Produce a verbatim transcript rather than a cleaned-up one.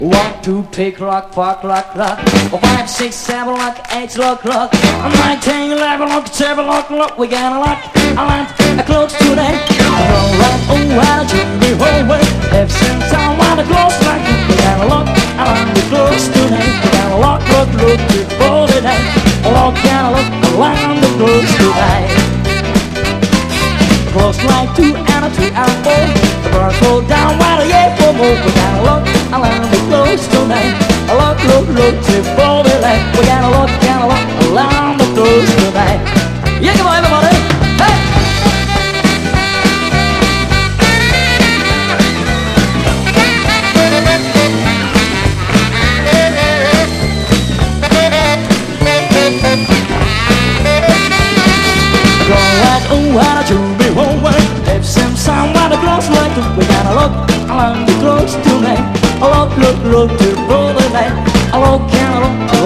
One, two, pick, lock, park, lock, lock. Five, six, seven, lock, eight, lock, lock. Nine, ten, eleven, lock, seven, lock, lock. We got a lock, a lot, a close today. Roll, roll, oh, why don't you be whole way? If some time, why the close like you? We got a lock, a lot, we close today. We got a lock, lock, look, before today. A lock, got a lock, a lot, we close today. Close like two and a three and a four. The birds roll down while the yeah for more. We got a look, a line we close tonight. A look, look, look to for the light. We got a look, got a look, a line we close tonight. Yeah, come on everybody, hey! Oh, why don't you be home? If some someone close like you, we gotta look around the close tonight. Oh, look, look, look to the night. Oh, look, can I look?